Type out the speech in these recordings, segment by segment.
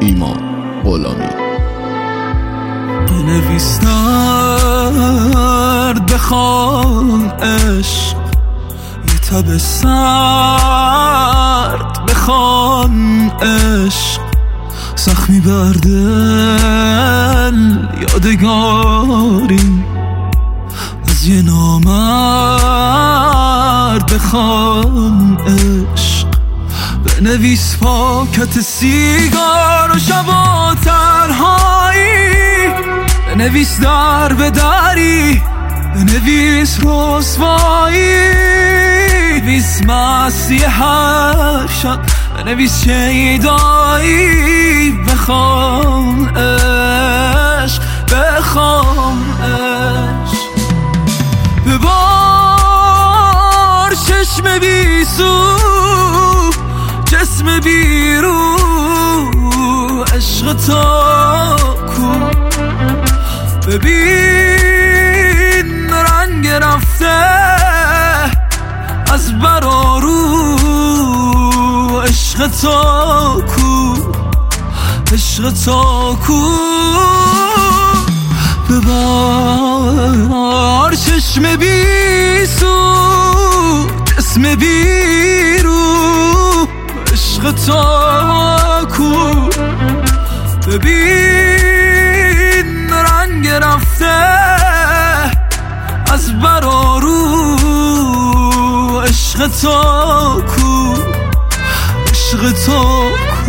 ایمان غلامی. بنویس درد بخوان عشق، یه تب سرد بخوان عشق، زخمی بر دل یادگاری از یه نامرد بخوان عشق. بنویس پاکت سیگار و شبا تنهایی، بنویس در به دری، بنویس رسوایی، بنویس مستی هر شب، بنویس شیدایی، بخوام عشق، بخوام عشق. ببار چشم بی سو، جسم بی رو، عشق تا کو. ببین رنگ رفته از برارو، عشق تا کو، عشق تا کو. ببار چشم بی سو، جسم بی رو، عشق تا کو. ببین رنگ رفته از برارو، عشق تا کو، عشق تا کو.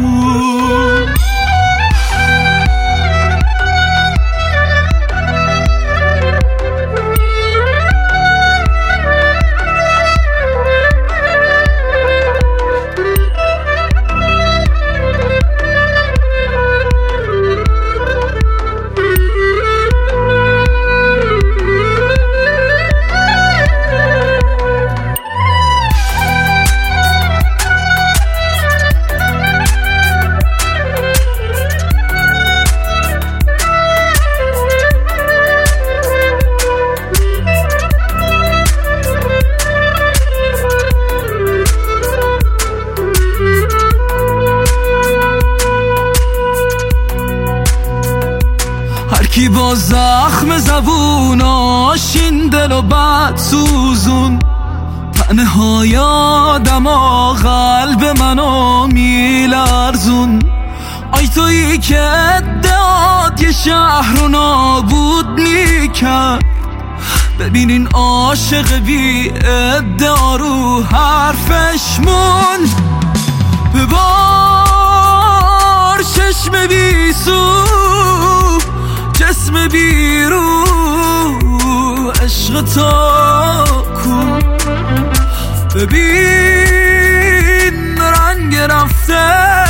کی با زخم زبون آشین دل و بد سوزون، تنهای آدم و قلب منو میلرزون. آی تویی که ادعاد یه شهر رو نابود میکرد، ببین این عاشق بی ادعا رو حرفش مون. ببار چشم بی سو، جسم بی رو، عشق تا کو. ببین رنگ رفته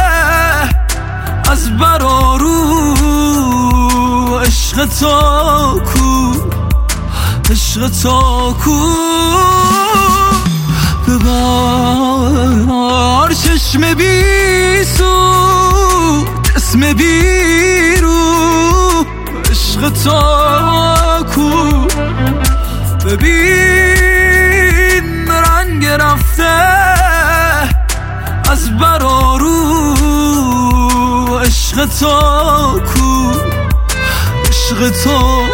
از برارو، عشق تا کو، عشق تا کو. ببار چشم بی سو، جسم بی رو، عشق تا کو. ببین رنگ رفته از برارو، عشق تا کو، عشق تا